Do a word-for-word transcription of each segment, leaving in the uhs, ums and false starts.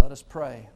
Let us pray.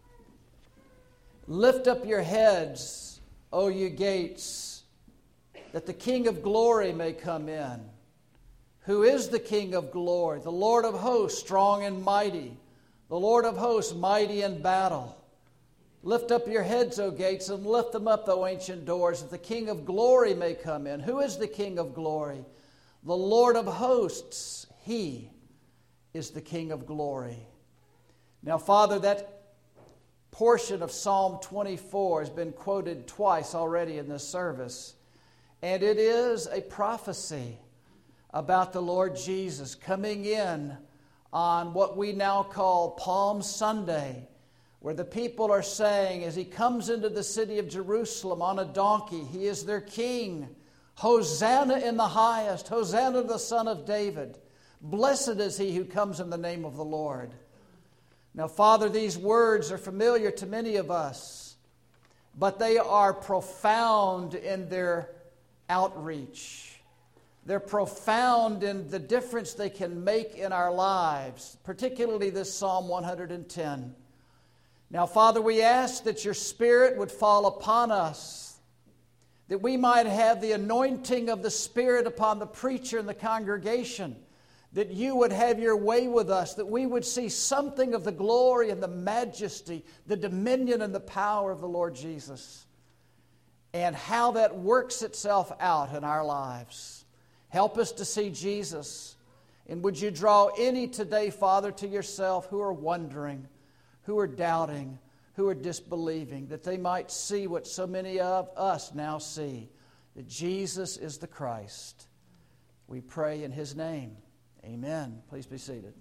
Lift up your heads, O you gates, that the King of glory may come in. Who is the King of glory? The Lord of hosts, strong and mighty. The Lord of hosts, mighty in battle. Lift up your heads, O gates, and lift them up, O ancient doors, that the King of glory may come in. Who is the King of glory? The Lord of hosts, He is the King of glory. Now, Father, that portion of Psalm twenty-four has been quoted twice already in this service, and it is a prophecy about the Lord Jesus coming in on what we now call Palm Sunday, where the people are saying, as He comes into the city of Jerusalem on a donkey, He is their King. Hosanna in the highest, Hosanna to the Son of David. Blessed is he who comes in the name of the Lord. Now, Father, these words are familiar to many of us, but they are profound in their outreach. They're profound in the difference they can make in our lives, particularly this Psalm one hundred ten. Now, Father, we ask that your Spirit would fall upon us, that we might have the anointing of the Spirit upon the preacher and the congregation, that you would have your way with us, that we would see something of the glory and the majesty, the dominion and the power of the Lord Jesus, and how that works itself out in our lives. Help us to see Jesus. And would you draw any today, Father, to yourself who are wondering, who are doubting, who are disbelieving, that they might see what so many of us now see, that Jesus is the Christ. We pray in His name. Amen. Please be seated.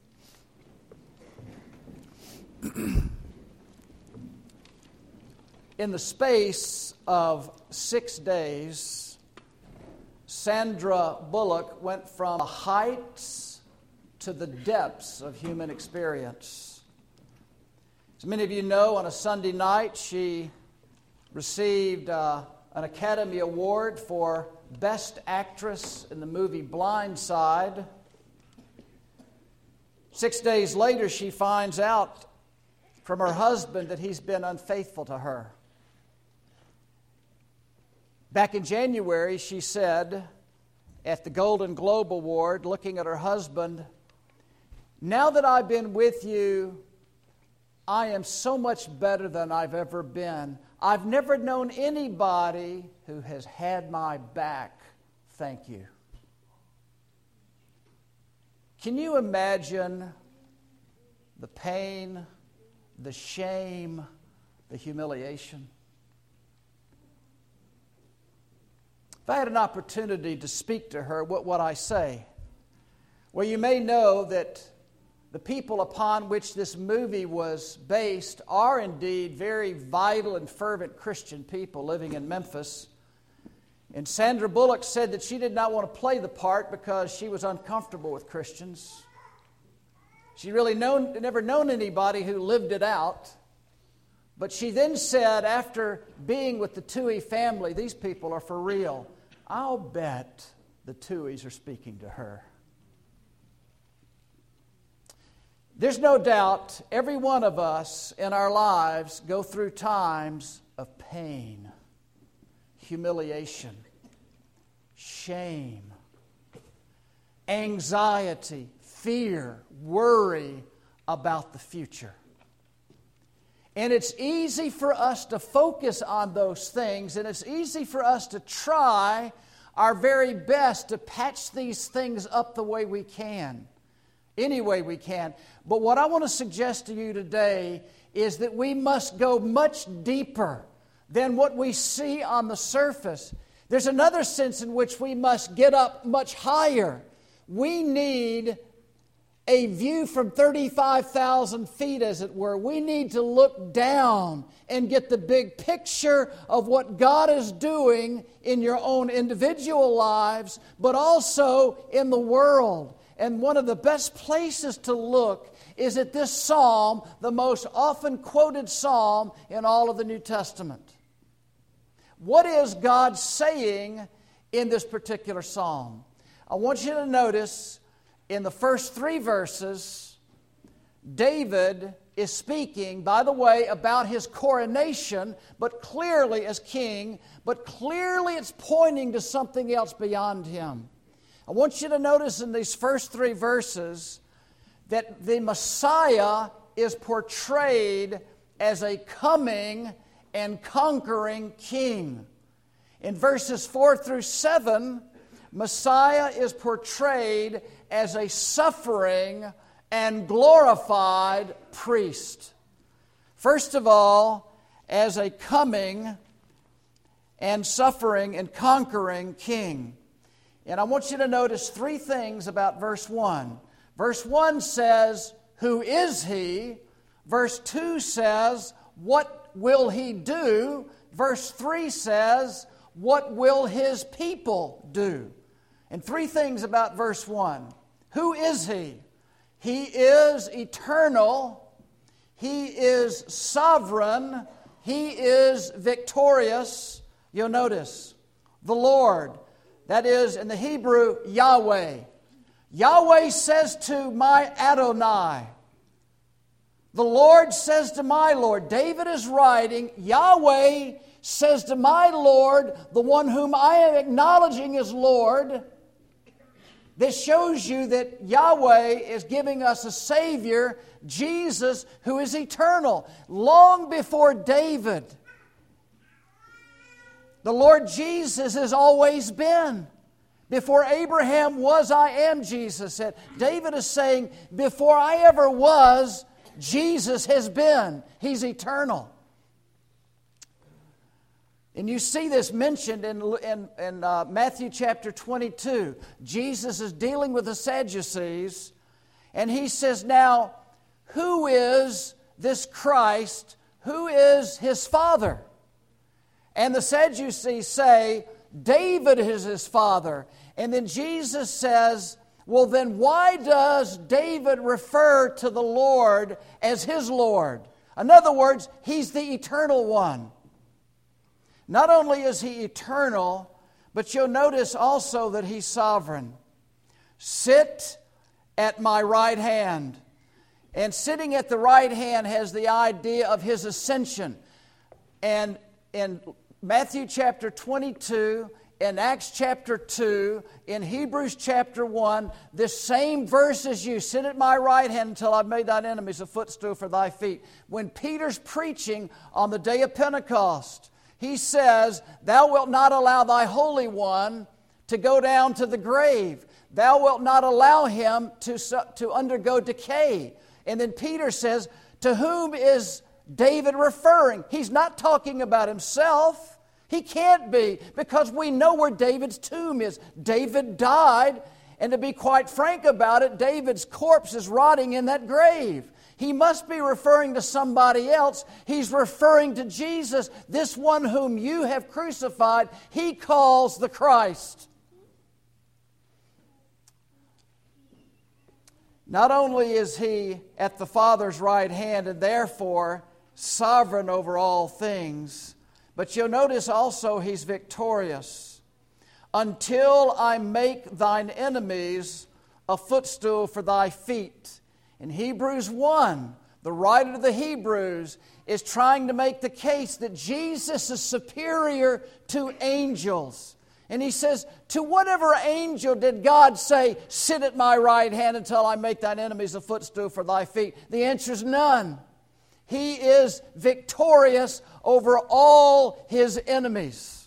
In the space of six days, Sandra Bullock went from the heights to the depths of human experience. As many of you know, on a Sunday night, she received uh, an Academy Award for Best Actress in the movie Blind Side. Six days later, she finds out from her husband that he's been unfaithful to her. Back in January, she said at the Golden Globe Award, looking at her husband, "Now that I've been with you, I am so much better than I've ever been. I've never known anybody who has had my back. Thank you." Can you imagine the pain, the shame, the humiliation? If I had an opportunity to speak to her, what would I say? Well, you may know that the people upon which this movie was based are indeed very vital and fervent Christian people living in Memphis. And Sandra Bullock said that she did not want to play the part because she was uncomfortable with Christians. She really known, never known anybody who lived it out. But she then said, after being with the Toohey family, these people are for real. I'll bet the Tooheys are speaking to her. There's no doubt every one of us in our lives go through times of pain, humiliation, shame, anxiety, fear, worry about the future. And it's easy for us to focus on those things, and it's easy for us to try our very best to patch these things up the way we can, any way we can. But what I want to suggest to you today is that we must go much deeper than what we see on the surface. There's another sense in which we must get up much higher. We need a view from thirty-five thousand feet, as it were. We need to look down and get the big picture of what God is doing in your own individual lives, but also in the world. And one of the best places to look is at this psalm, the most often quoted psalm in all of the New Testament. What is God saying in this particular psalm? I want you to notice in the first three verses, David is speaking, by the way, about his coronation, but clearly as king, but clearly it's pointing to something else beyond him. I want you to notice in these first three verses that the Messiah is portrayed as a coming and conquering king. In verses four through seven, Messiah is portrayed as a suffering and glorified priest. First of all, as a coming and suffering and conquering king. And I want you to notice three things about verse one. Verse one says, "Who is he?" Verse two says, "What will he do?" Verse three says, "What will his people do?" And three things about verse one. Who is he? He is eternal. He is sovereign. He is victorious. You'll notice the Lord. That is, in the Hebrew, Yahweh. Yahweh says to my Adonai. The Lord says to my Lord. David is writing, Yahweh says to my Lord, the one whom I am acknowledging as Lord. This shows you that Yahweh is giving us a Savior, Jesus, who is eternal. Long before David, the Lord Jesus has always been. Before Abraham was, I am, Jesus said. David is saying, before I ever was, Jesus has been. He's eternal. And you see this mentioned in, in, in uh, Matthew chapter twenty-two. Jesus is dealing with the Sadducees, and he says, now, who is this Christ? Who is his father? And the Sadducees say, David is his father. And then Jesus says, well, then why does David refer to the Lord as his Lord? In other words, he's the eternal one. Not only is he eternal, but you'll notice also that he's sovereign. Sit at my right hand. And sitting at the right hand has the idea of his ascension. And in Matthew chapter twenty-two, in Acts chapter two, in Hebrews chapter one, this same verse as you, sit at my right hand until I've made thine enemies a footstool for thy feet. When Peter's preaching on the day of Pentecost, he says, thou wilt not allow thy Holy One to go down to the grave. Thou wilt not allow him to, to undergo decay. And then Peter says, to whom is David referring? He's not talking about himself. He can't be, because we know where David's tomb is. David died, and to be quite frank about it, David's corpse is rotting in that grave. He must be referring to somebody else. He's referring to Jesus, this one whom you have crucified. He calls the Christ. Not only is he at the Father's right hand and therefore sovereign over all things, but you'll notice also he's victorious. Until I make thine enemies a footstool for thy feet. In Hebrews one, the writer of the Hebrews is trying to make the case that Jesus is superior to angels. And he says, to whatever angel did God say, sit at my right hand until I make thine enemies a footstool for thy feet? The answer is none. He is victorious over all his enemies.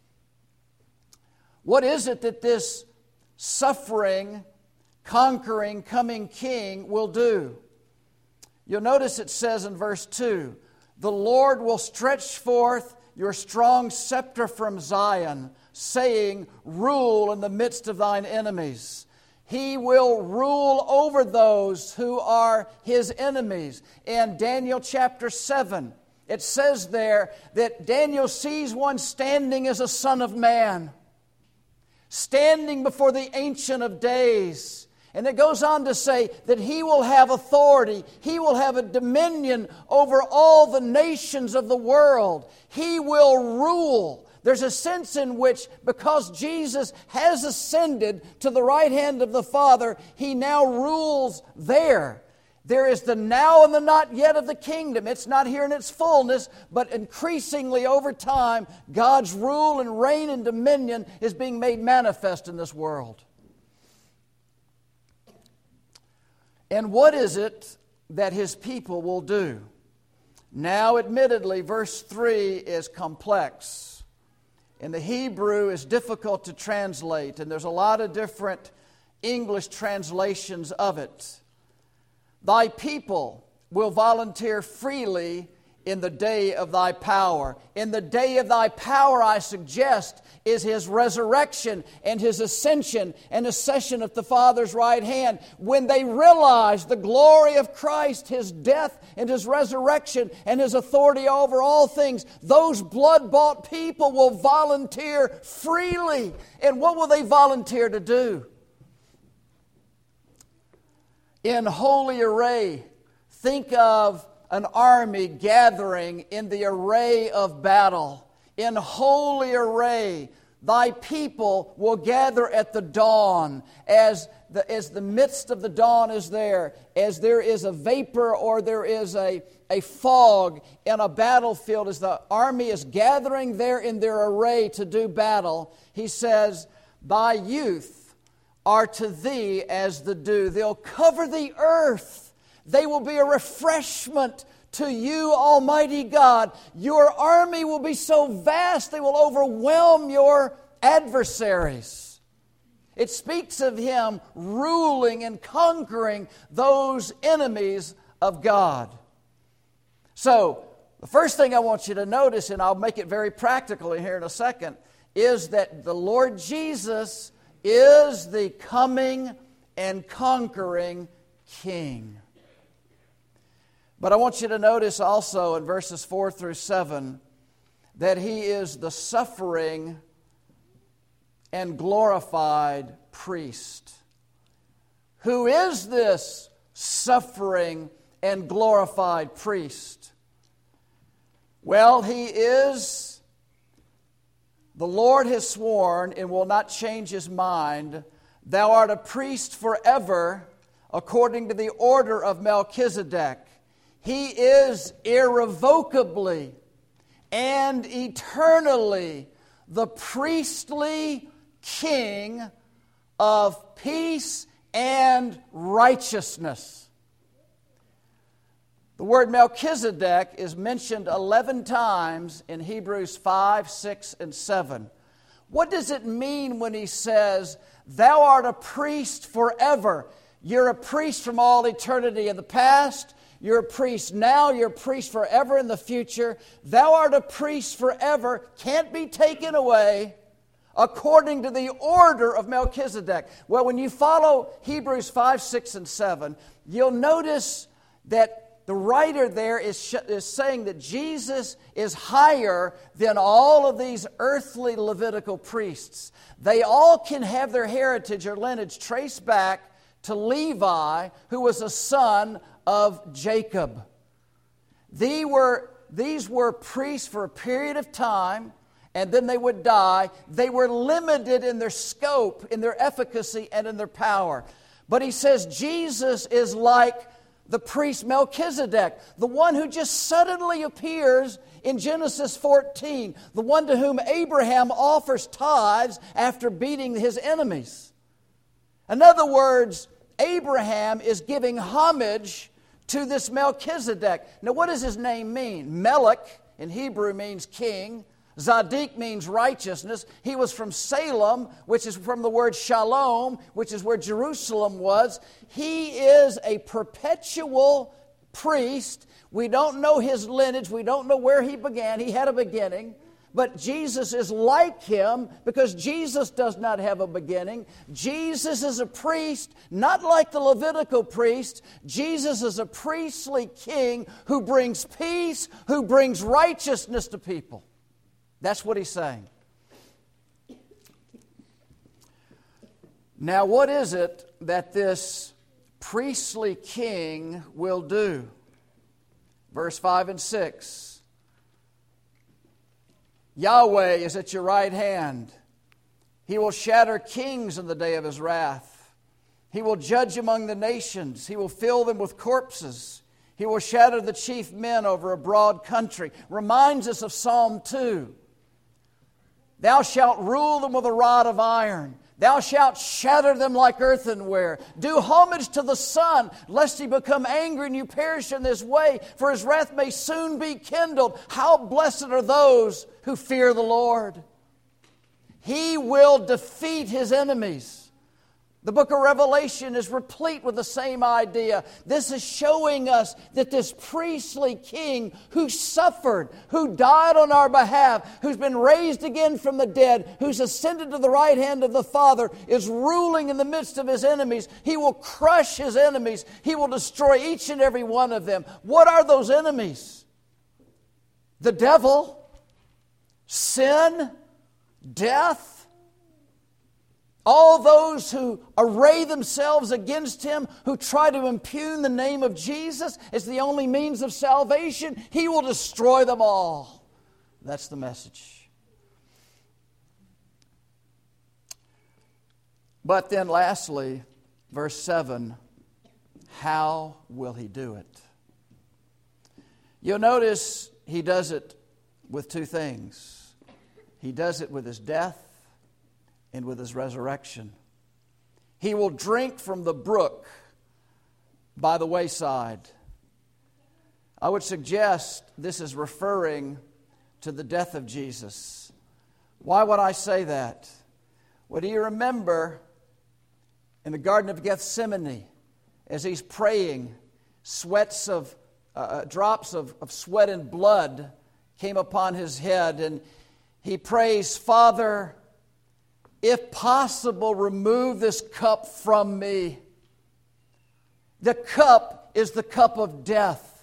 What is it that this suffering, conquering, coming king will do? You'll notice it says in verse two, the Lord will stretch forth your strong scepter from Zion, saying, rule in the midst of thine enemies. He will rule over those who are his enemies. In Daniel chapter seven, it says there that Daniel sees one standing as a son of man, standing before the Ancient of Days. And it goes on to say that he will have authority. He will have a dominion over all the nations of the world. He will rule. There's a sense in which, because Jesus has ascended to the right hand of the Father, he now rules there. There is the now and the not yet of the kingdom. It's not here in its fullness, but increasingly over time, God's rule and reign and dominion is being made manifest in this world. And what is it that His people will do? Now, admittedly, verse three is complex. In the Hebrew, it's difficult to translate, and there's a lot of different English translations of it. Thy people will volunteer freely in the day of thy power. In the day of thy power, I suggest, is His resurrection and His ascension and accession at the Father's right hand. When they realize the glory of Christ, His death and His resurrection and His authority over all things, those blood-bought people will volunteer freely. And what will they volunteer to do? In holy array, think of an army gathering in the array of battle. In holy array, thy people will gather at the dawn, as the, as the midst of the dawn is there, as there is a vapor or there is a, a fog in a battlefield, as the army is gathering there in their array to do battle. He says, thy youth are to thee as the dew. They'll cover the earth. They will be a refreshment to you, Almighty God. Your army will be so vast, they will overwhelm your adversaries. It speaks of Him ruling and conquering those enemies of God. So, the first thing I want you to notice, and I'll make it very practical here in a second, is that the Lord Jesus is the coming and conquering King. But I want you to notice also in verses four through seven that He is the suffering and glorified priest. Who is this suffering and glorified priest? Well, He is, the Lord has sworn and will not change His mind, thou art a priest forever according to the order of Melchizedek. He is irrevocably and eternally the priestly King of peace and righteousness. The word Melchizedek is mentioned eleven times in Hebrews five, six, and seven. What does it mean when he says, thou art a priest forever? You're a priest from all eternity in the past. You're a priest now. You're a priest forever in the future. Thou art a priest forever, can't be taken away, according to the order of Melchizedek. Well, when you follow Hebrews five, six, and seven, you'll notice that the writer there is, sh- is saying that Jesus is higher than all of these earthly Levitical priests. They all can have their heritage or lineage traced back to Levi, who was a son of Jacob. These were, these were priests for a period of time, and then they would die. They were limited in their scope, in their efficacy, and in their power. But he says Jesus is like the priest Melchizedek, the one who just suddenly appears in Genesis fourteen, the one to whom Abraham offers tithes after beating his enemies. In other words, Abraham is giving homage to this Melchizedek. Now, what does his name mean? Melech in Hebrew means king. Zadik means righteousness. He was from Salem, which is from the word Shalom, which is where Jerusalem was. He is a perpetual priest. We don't know his lineage. We don't know where he began. He had a beginning. But Jesus is like him because Jesus does not have a beginning. Jesus is a priest, not like the Levitical priest. Jesus is a priestly king who brings peace, who brings righteousness to people. That's what he's saying. Now, what is it that this priestly king will do? Verse five and six. Yahweh is at your right hand. He will shatter kings in the day of his wrath. He will judge among the nations. He will fill them with corpses. He will shatter the chief men over a broad country. Reminds us of Psalm two. Thou shalt rule them with a rod of iron. Thou shalt shatter them like earthenware. Do homage to the Son, lest He become angry and you perish in this way, for His wrath may soon be kindled. How blessed are those who fear the Lord. He will defeat His enemies. The book of Revelation is replete with the same idea. This is showing us that this priestly king who suffered, who died on our behalf, who's been raised again from the dead, who's ascended to the right hand of the Father, is ruling in the midst of His enemies. He will crush His enemies. He will destroy each and every one of them. What are those enemies? The devil, sin, death. All those who array themselves against Him, who try to impugn the name of Jesus as the only means of salvation, He will destroy them all. That's the message. But then lastly, verse seven, how will He do it? You'll notice He does it with two things. He does it with His death and with His resurrection. He will drink from the brook by the wayside. I would suggest this is referring to the death of Jesus. Why would I say that? Well, do you remember in the Garden of Gethsemane, as He's praying, sweats of uh, drops of, of sweat and blood came upon His head, and He prays, Father, if possible, remove this cup from me. The cup is the cup of death.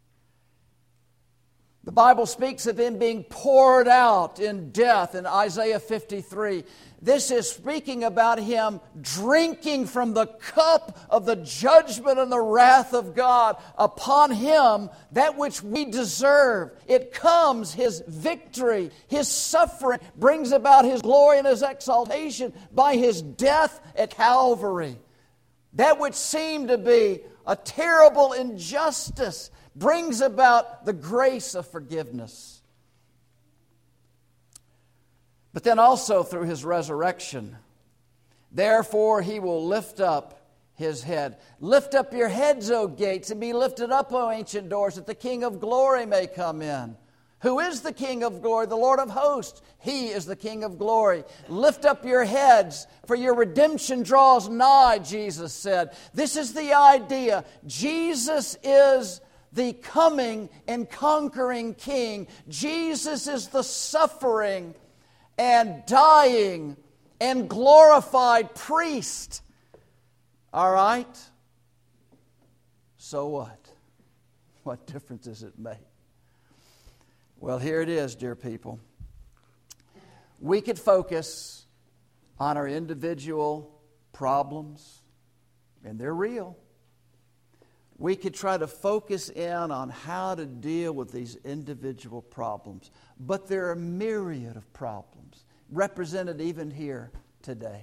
The Bible speaks of Him being poured out in death in Isaiah fifty-three. This is speaking about Him drinking from the cup of the judgment and the wrath of God upon Him, that which we deserve. It comes, His victory, His suffering brings about His glory and His exaltation by His death at Calvary. That which seemed to be a terrible injustice brings about the grace of forgiveness. But then also through His resurrection. Therefore He will lift up His head. Lift up your heads, O gates, and be lifted up, O ancient doors, that the King of glory may come in. Who is the King of glory? The Lord of hosts. He is the King of glory. Lift up your heads, for your redemption draws nigh, Jesus said. This is the idea. Jesus is the coming and conquering King. Jesus is the suffering and dying and glorified priest. All right? So what? What difference does it make? Well, here it is, dear people. We could focus on our individual problems, and they're real. We could try to focus in on how to deal with these individual problems. But there are a myriad of problems represented even here today.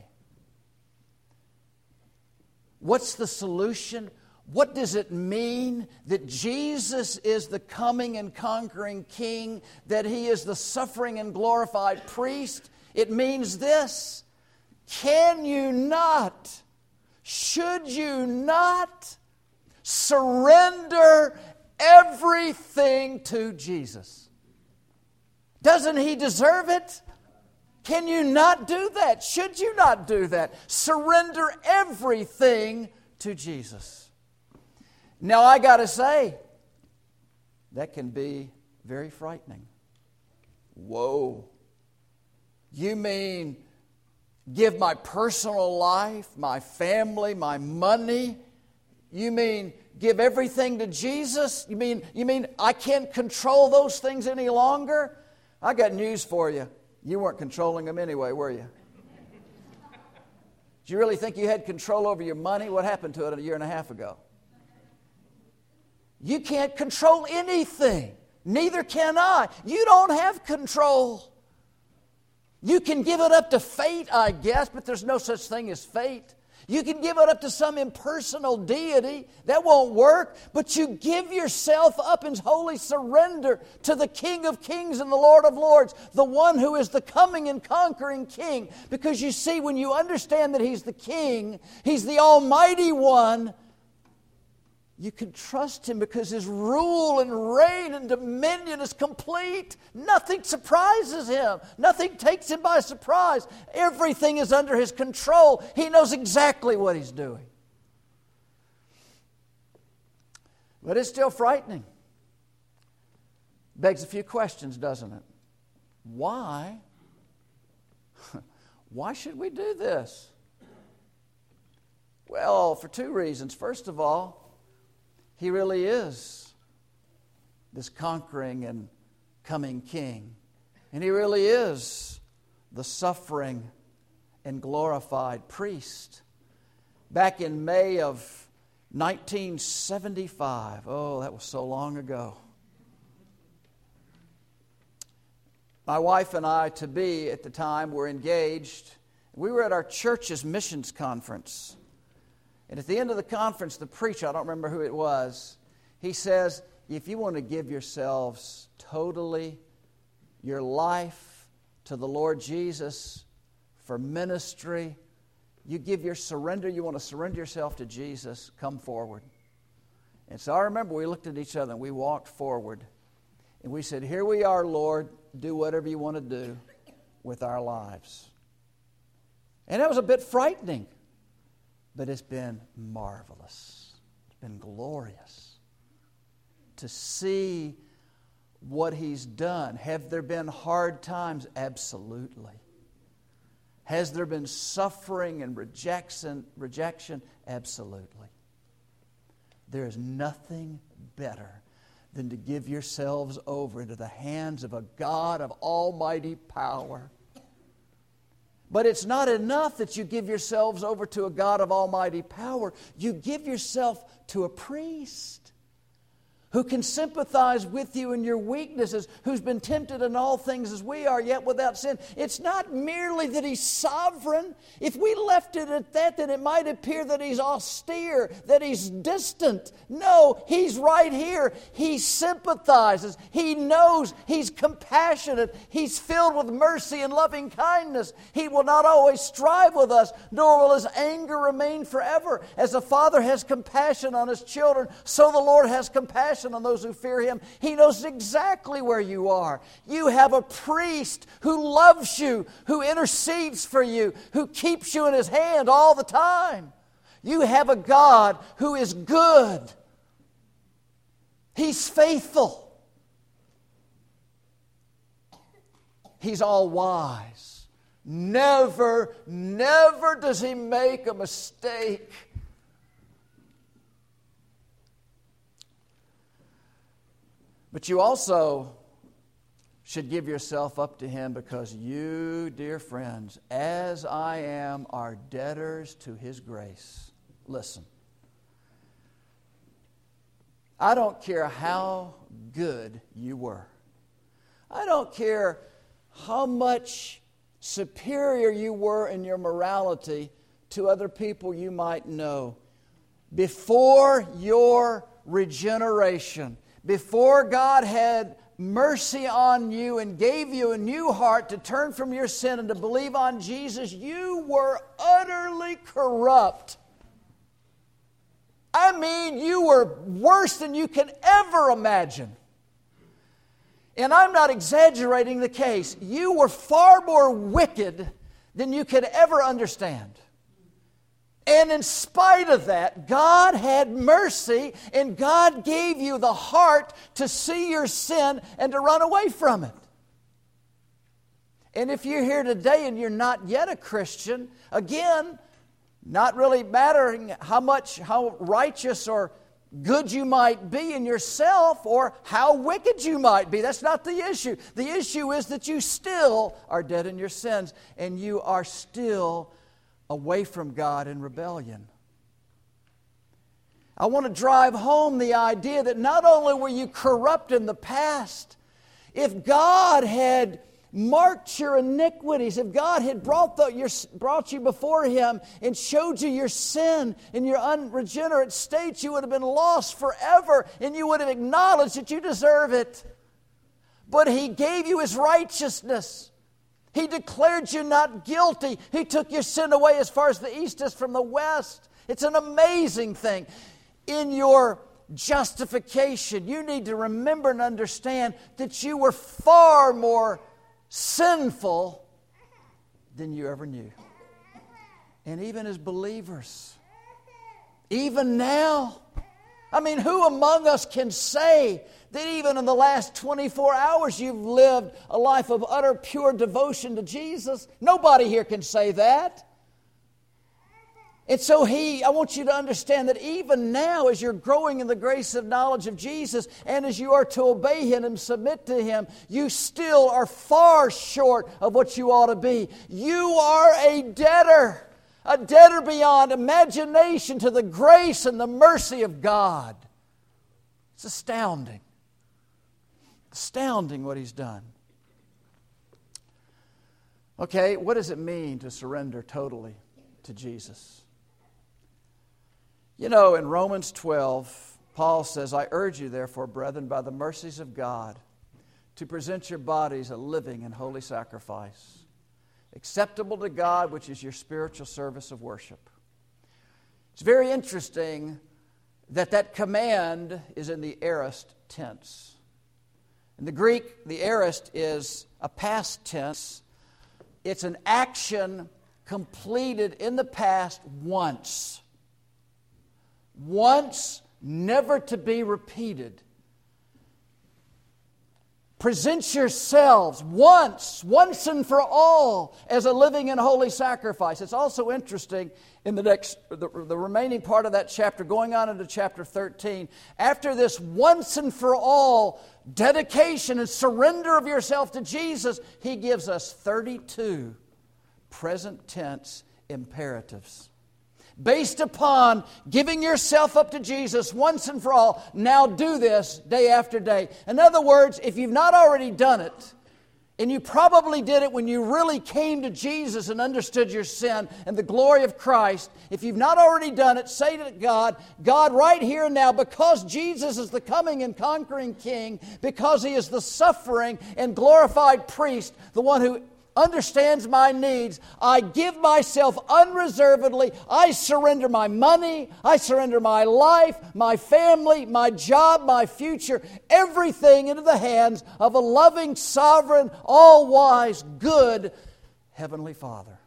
What's the solution? What does it mean that Jesus is the coming and conquering King, that He is the suffering and glorified priest? It means this: can you not, should you not surrender everything to Jesus? Doesn't He deserve it? Can you not do that? Should you not do that? Surrender everything to Jesus. Now, I got to say, that can be very frightening. Whoa. You mean give my personal life, my family, my money? You mean give everything to Jesus? You mean, you mean I can't control those things any longer? I got news for you. You weren't controlling them anyway, were you? Do you really think you had control over your money? What happened to it a year and a half ago? You can't control anything. Neither can I. You don't have control. You can give it up to fate, I guess, but there's no such thing as fate. You can give it up to some impersonal deity. That won't work. But you give yourself up in holy surrender to the King of Kings and the Lord of Lords, the one who is the coming and conquering King. Because you see, when you understand that He's the King, He's the Almighty One, you can trust Him because His rule and reign and dominion is complete. Nothing surprises Him. Nothing takes Him by surprise. Everything is under His control. He knows exactly what He's doing. But it's still frightening. Begs a few questions, doesn't it? Why? Why should we do this? Well, for two reasons. First of all, He really is this conquering and coming King. And He really is the suffering and glorified priest. Back in May of nineteen seventy-five, oh, that was so long ago, my wife and I, to be at the time, were engaged. We were at our church's missions conference. And at the end of the conference, the preacher, I don't remember who it was, he says, if you want to give yourselves totally, your life to the Lord Jesus for ministry, you give your surrender, you want to surrender yourself to Jesus, come forward. And so I remember we looked at each other and we walked forward. And we said, here we are, Lord, do whatever you want to do with our lives. And that was a bit frightening. But it's been marvelous. It's been glorious to see what He's done. Have there been hard times? Absolutely. Has there been suffering and rejection? Rejection? Absolutely. There is nothing better than to give yourselves over into the hands of a God of almighty power. But it's not enough that you give yourselves over to a God of almighty power. You give yourself to a priest who can sympathize with you in your weaknesses, who's been tempted in all things as we are, yet without sin. It's not merely that He's sovereign. If we left it at that, then it might appear that He's austere, that He's distant. No, He's right here. He sympathizes. He knows. He's compassionate. He's filled with mercy and loving kindness. He will not always strive with us, nor will His anger remain forever. As a father has compassion on his children, so the Lord has compassion on those who fear Him. He knows exactly where you are. You have a priest who loves you, who intercedes for you, who keeps you in His hand all the time. You have a God who is good. He's faithful. He's all wise. Never, never does He make a mistake. But you also should give yourself up to Him because you, dear friends, as I am, are debtors to His grace. Listen, I don't care how good you were. I don't care how much superior you were in your morality to other people you might know. Before your regeneration, before God had mercy on you and gave you a new heart to turn from your sin and to believe on Jesus, you were utterly corrupt. I mean, you were worse than you can ever imagine. And I'm not exaggerating the case. You were far more wicked than you could ever understand. And in spite of that, God had mercy, and God gave you the heart to see your sin and to run away from it. And if you're here today and you're not yet a Christian, again, not really mattering how much, how righteous or good you might be in yourself or how wicked you might be. That's not the issue. The issue is that you still are dead in your sins, and you are still away from God in rebellion. I want to drive home the idea that not only were you corrupt in the past, if God had marked your iniquities, if God had brought, the, your, brought you before Him and showed you your sin in your unregenerate state, you would have been lost forever, and you would have acknowledged that you deserve it. But He gave you His righteousness. He declared you not guilty. He took your sin away as far as the east is from the west. It's an amazing thing. In your justification, you need to remember and understand that you were far more sinful than you ever knew. And even as believers, even now, I mean, who among us can say that even in the last twenty-four hours you've lived a life of utter pure devotion to Jesus? Nobody here can say that. And so he, I want you to understand that even now, as you're growing in the grace of knowledge of Jesus, and as you are to obey Him and submit to Him, you still are far short of what you ought to be. You are a debtor, a debtor beyond imagination to the grace and the mercy of God. It's astounding. Astounding what He's done. Okay, what does it mean to surrender totally to Jesus? You know, in Romans twelve, Paul says, I urge you, therefore, brethren, by the mercies of God, to present your bodies a living and holy sacrifice, acceptable to God, which is your spiritual service of worship. It's very interesting that that command is in the aorist tense. In the Greek, the aorist is a past tense. It's an action completed in the past once. Once, never to be repeated. Present yourselves once, once and for all, as a living and holy sacrifice. It's also interesting in the next, the, the remaining part of that chapter, going on into chapter thirteen. After this once and for all dedication and surrender of yourself to Jesus, He gives us thirty-two present tense imperatives. Based upon giving yourself up to Jesus once and for all, now do this day after day. In other words, if you've not already done it, and you probably did it when you really came to Jesus and understood your sin and the glory of Christ, if you've not already done it, say to God, God, right here and now, because Jesus is the coming and conquering King, because He is the suffering and glorified priest, the one who understands my needs, I give myself unreservedly. I surrender my money, I surrender my life, my family, my job, my future, everything into the hands of a loving, sovereign, all-wise, good Heavenly Father.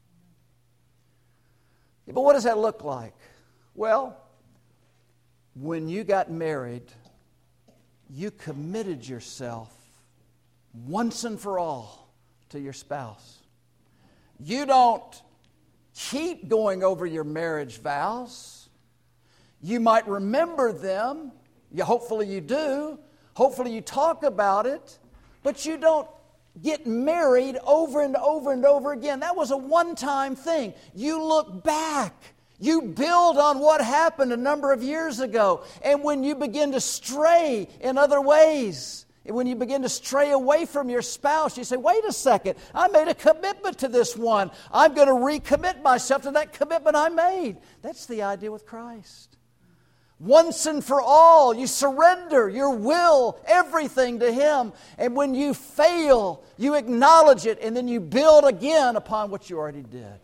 But what does that look like? Well, when you got married, you committed yourself once and for all to your spouse. You don't keep going over your marriage vows. You might remember them. You, hopefully you do. Hopefully you talk about it. But you don't get married over and over and over again. That was a one-time thing. You look back. You build on what happened a number of years ago. And when you begin to stray in other ways, when you begin to stray away from your spouse, you say, wait a second, I made a commitment to this one. I'm going to recommit myself to that commitment I made. That's the idea with Christ. Once and for all, you surrender your will, everything to Him. And when you fail, you acknowledge it, and then you build again upon what you already did.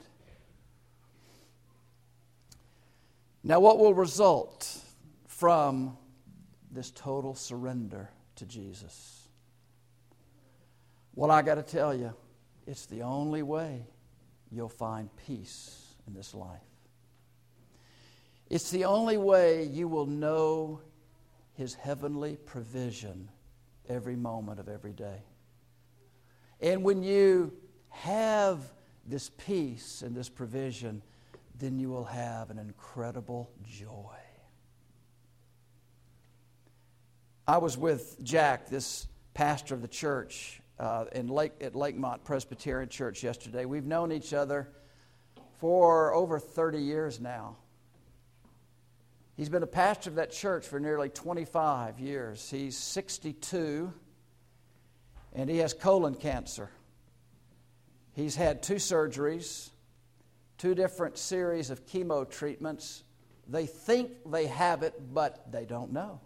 Now, what will result from this total surrender to Jesus? Well, I got to tell you, it's the only way you'll find peace in this life. It's the only way you will know His heavenly provision every moment of every day. And when you have this peace and this provision, then you will have an incredible joy. I was with Jack, this pastor of the church uh, in Lake, at Lakemont Presbyterian Church yesterday. We've known each other for over thirty years now. He's been a pastor of that church for nearly twenty-five years. He's sixty-two, and he has colon cancer. He's had two surgeries, two different series of chemo treatments. They think they have it, but they don't know.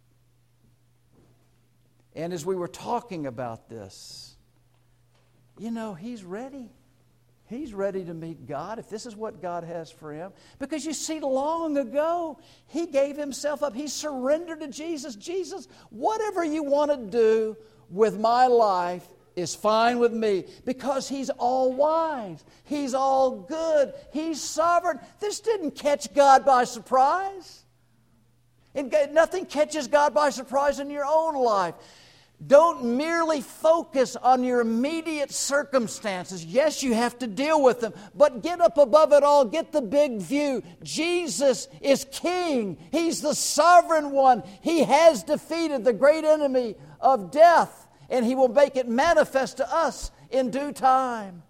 And as we were talking about this, you know, he's ready. He's ready to meet God if this is what God has for him. Because you see, long ago, he gave himself up. He surrendered to Jesus. Jesus, whatever you want to do with my life is fine with me, because he's all wise. He's all good. He's sovereign. This didn't catch God by surprise. And nothing catches God by surprise in your own life. Don't merely focus on your immediate circumstances. Yes, you have to deal with them, but get up above it all. Get the big view. Jesus is King. He's the sovereign one. He has defeated the great enemy of death, and he will make it manifest to us in due time.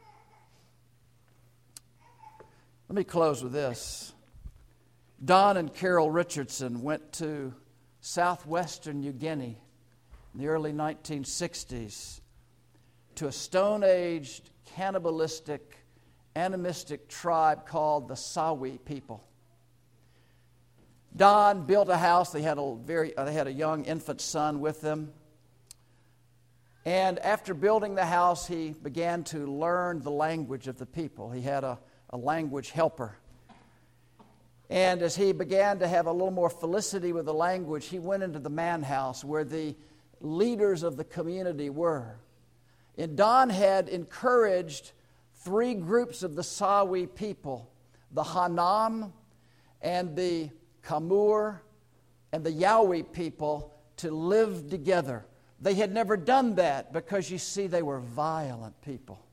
Let me close with this. Don and Carol Richardson went to southwestern New Guinea in the early nineteen sixties to a stone-aged, cannibalistic, animistic tribe called the Sawi people. Don built a house. They had a very they had a young infant son with them. And after building the house, he began to learn the language of the people. He had a, a language helper. And as he began to have a little more felicity with the language, he went into the man house where the leaders of the community were. And Don had encouraged three groups of the Sawi people, the Hanam and the Kamur and the Yawi people, to live together. They had never done that because, you see, they were violent people.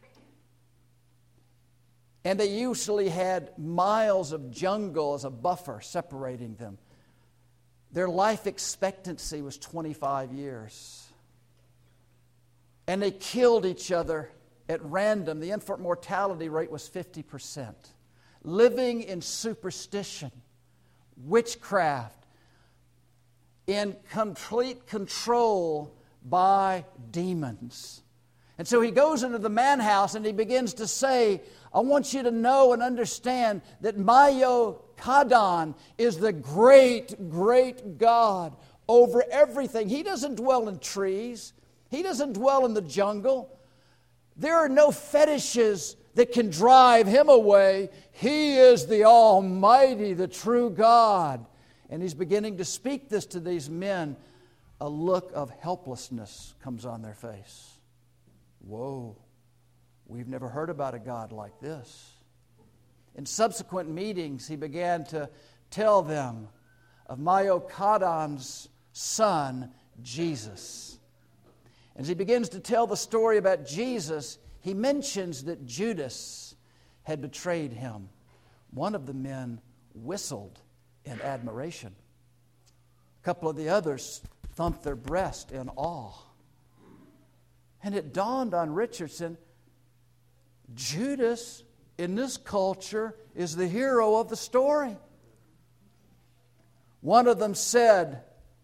And they usually had miles of jungle as a buffer separating them. Their life expectancy was twenty-five years. And they killed each other at random. The infant mortality rate was fifty percent. Living in superstition, witchcraft, in complete control by demons. And so he goes into the man house and he begins to say, I want you to know and understand that Mayo Kadan is the great, great God over everything. He doesn't dwell in trees. He doesn't dwell in the jungle. There are no fetishes that can drive him away. He is the Almighty, the true God. And he's beginning to speak this to these men. A look of helplessness comes on their face. Whoa, we've never heard about a God like this. In subsequent meetings, he began to tell them of Mayo Kadan's son, Jesus. As he begins to tell the story about Jesus, he mentions that Judas had betrayed him. One of the men whistled in admiration. A couple of the others thumped their breast in awe. And it dawned on Richardson, Judas in this culture is the hero of the story. One of them said,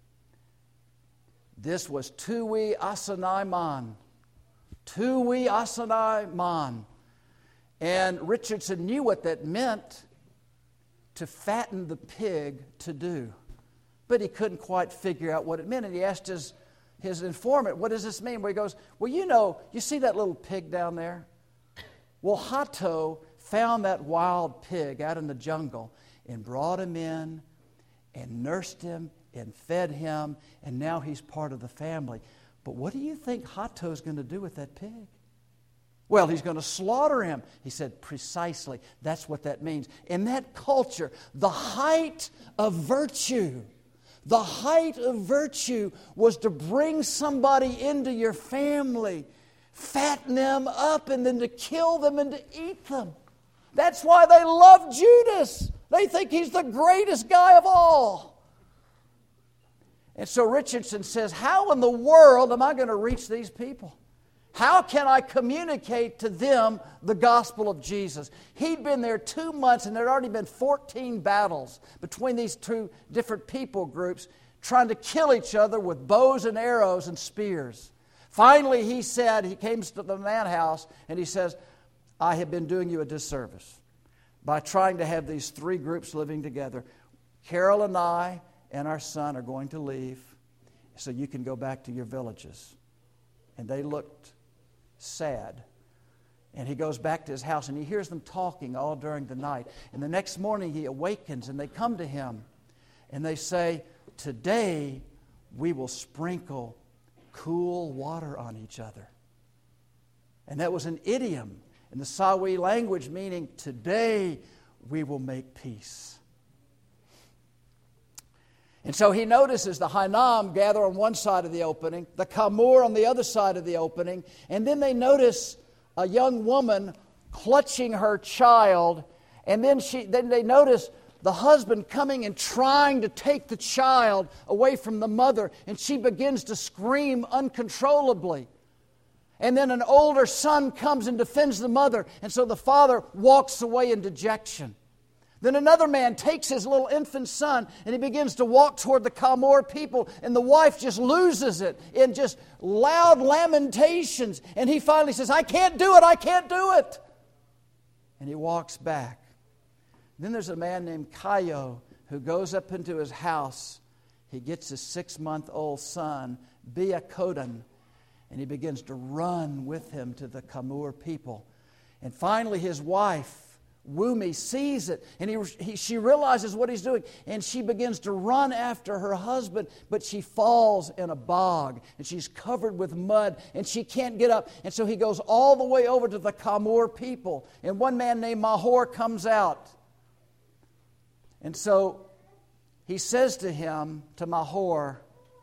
this was Tui Asanai Man. Tui Asanai Man. And Richardson knew what that meant, to fatten the pig to do. But he couldn't quite figure out what it meant. And he asked his, his informant, what does this mean? Where he goes, well, you know, you see that little pig down there? Well, Hato found that wild pig out in the jungle and brought him in and nursed him and fed him, and now he's part of the family. But what do you think Hato's going to do with that pig? Well, he's going to slaughter him. He said, precisely. That's what that means. In that culture, the height of virtue, the height of virtue was to bring somebody into your family, fatten them up, and then to kill them and to eat them. That's why they love Judas. They think he's the greatest guy of all. And so Richardson says, how in the world am I going to reach these people? How can I communicate to them the gospel of Jesus? He'd been there two months and there had already been fourteen battles between these two different people groups trying to kill each other with bows and arrows and spears. Finally, he said, he came to the man house and he says, I have been doing you a disservice by trying to have these three groups living together. Carol and I and our son are going to leave so you can go back to your villages. And they looked sad. And he goes back to his house and he hears them talking all during the night. And the next morning he awakens and they come to him and they say, today we will sprinkle cool water on each other. And that was an idiom in the Sawi language meaning, today we will make peace. And so he notices the Hainam gather on one side of the opening, the Kamur on the other side of the opening, and then they notice a young woman clutching her child, and then she then they notice the husband coming and trying to take the child away from the mother, and she begins to scream uncontrollably. And then an older son comes and defends the mother, and so the father walks away in dejection. Then another man takes his little infant son and he begins to walk toward the Kamor people, and the wife just loses it in just loud lamentations. And he finally says, I can't do it, I can't do it. And he walks back. Then there's a man named Kayo who goes up into his house. He gets his six-month-old son, Biakodan, and he begins to run with him to the Kamur people. And finally his wife, Wumi, sees it, and he, he, she realizes what he's doing, and she begins to run after her husband, but she falls in a bog, and she's covered with mud, and she can't get up. And so he goes all the way over to the Kamur people, and one man named Mahor comes out. And so he says to him, to Mahor,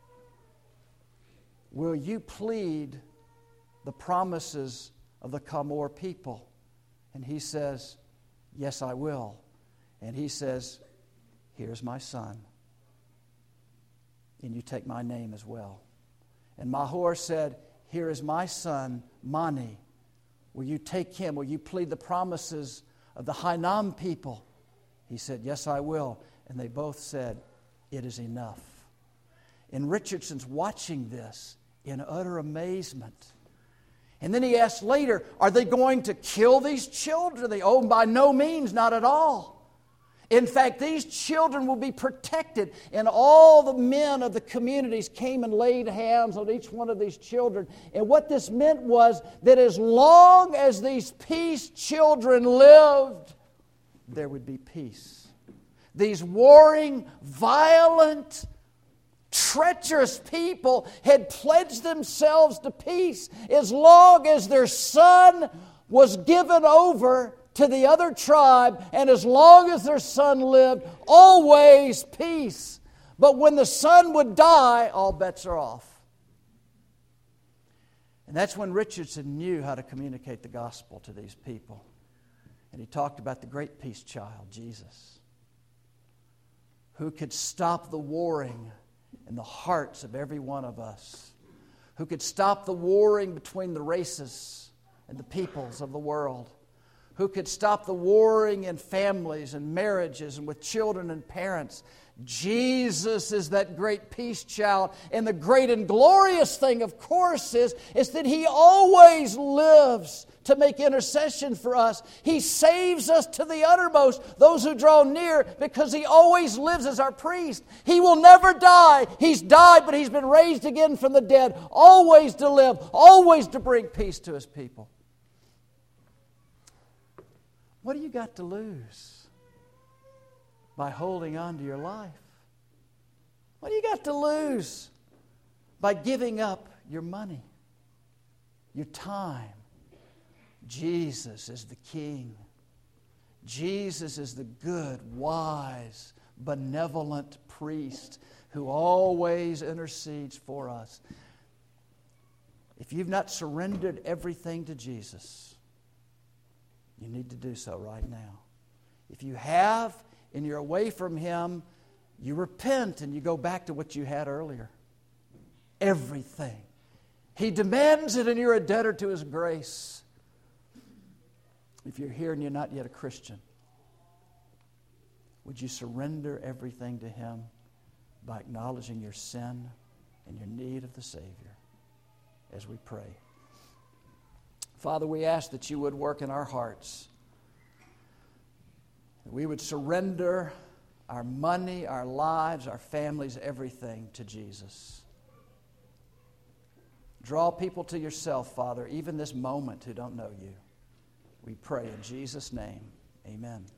will you plead the promises of the Kamor people? And he says, yes, I will. And he says, here's my son. And you take my name as well. And Mahor said, here is my son, Mani. Will you take him? Will you plead the promises of the Hainam people? He said, yes, I will. And they both said, it is enough. And Richardson's watching this in utter amazement. And then he asked later, are they going to kill these children? They, oh, by no means, not at all. In fact, these children will be protected. And all the men of the communities came and laid hands on each one of these children. And what this meant was that as long as these peace children lived, there would be peace. These warring, violent, treacherous people had pledged themselves to peace as long as their son was given over to the other tribe, and as long as their son lived, always peace. But when the son would die, all bets are off. And that's when Richardson knew how to communicate the gospel to these people. And he talked about the great peace child, Jesus, who could stop the warring in the hearts of every one of us, who could stop the warring between the races and the peoples of the world, who could stop the warring in families and marriages and with children and parents. Jesus is that great peace child. And the great and glorious thing, of course, is, is that He always lives to make intercession for us. He saves us to the uttermost, those who draw near, because He always lives as our priest. He will never die. He's died, but He's been raised again from the dead, always to live, always to bring peace to His people. What do you got to lose by holding on to your life? What do you got to lose by giving up your money, your time? Jesus is the King. Jesus is the good, wise, benevolent priest who always intercedes for us. If you've not surrendered everything to Jesus, you need to do so right now. If you have and you're away from Him, you repent and you go back to what you had earlier. Everything. He demands it and you're a debtor to His grace. If you're here and you're not yet a Christian, would you surrender everything to Him by acknowledging your sin and your need of the Savior? as we pray. Father, we ask that you would work in our hearts, that we would surrender our money, our lives, our families, everything to Jesus. Draw people to yourself, Father, even this moment who don't know you. We pray in Jesus' name. Amen.